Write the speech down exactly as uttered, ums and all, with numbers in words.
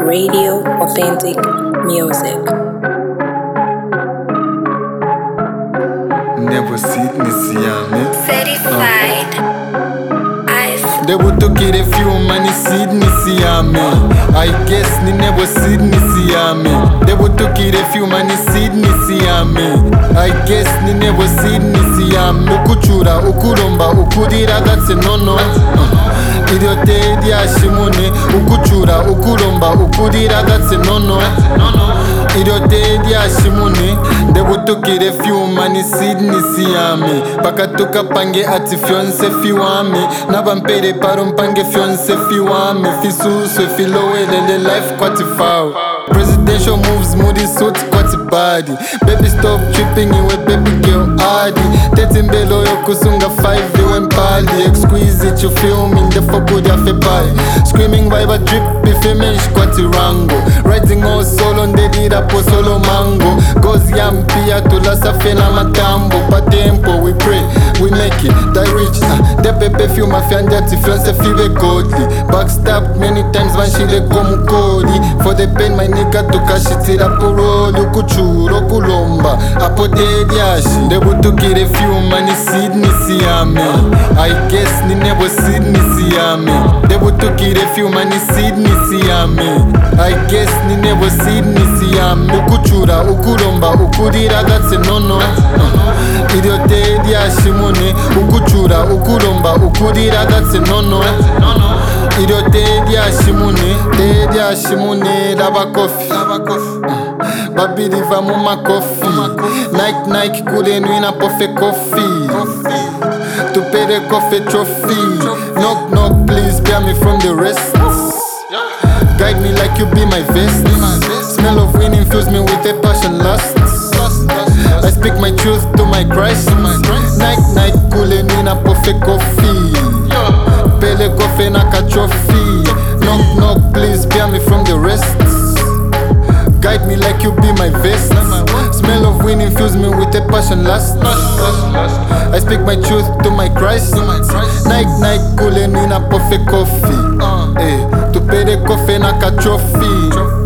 Radio Authentic Music. Never see nisiame Certified Ice. Debutukire few mani seed nisiame. I guess ni never seed nisiame. Debutukire few mani seed nisiame. I guess ni never seed nisiame. Ukuchura ukulomba ukurira gatse nono. Idio te dia shimune ukuchura ukulomba ukurira gatse nono. Idio te dia shimune debutukire few mani seed nisiame. Pakatuka pange ati fiance fiwame. Nabampere paro mpange fiance fiwame. Fisuswe filowelele life kwati foul. Presidential moves moody suit kwati body. Baby stop tripping iwe baby girl adi. Tete mbelo yo kusunga five iwe mpali. Exquisite you feel me the fuck would ya fe pie. Screaming vibe drip ife mensh kwati rango. Writing all solo ndedi rapo solo mango. Goes yampia tulasa fena matambo. Pa tempo we pray we make it die rich. uh, De pepe few mafia ti fiance fibe godly. Backstab many times man shile komu kodi. For the pain my nigga tukashitira poroli. Ukuchuro kulomba apo dedi ashi. Debutukire few mani seed nisiame. I guess ni never seed nisiame. Debutukire few mani seed nisiame. I guess ni never seed nisiame. Ukuchura ukulomba ukurira gatse nono. uh, Idio te dia shimune ukuchura ukulomba ukurira gatse nono. Idio te dia shimune te dia shimune laba kofi babidi va mu makofi. Nike Nike kule nuina pofe kofi. To pay the coffee trophy. Knock knock please bear me from the rest. Guide me like you be my vest. Smell of winning fills me with a passion lust. I speak my truth to my Christ. Night night kule nina pofe coffee. Pele coffee na ka trophy. Knock knock please bear me from the rest. Guide me like you be my vest. Smell of winning fills me with a passion lust. I speak my truth to my Christ. Night night kule nina pofe coffee. Eh, to pay the coffee na ka trophy.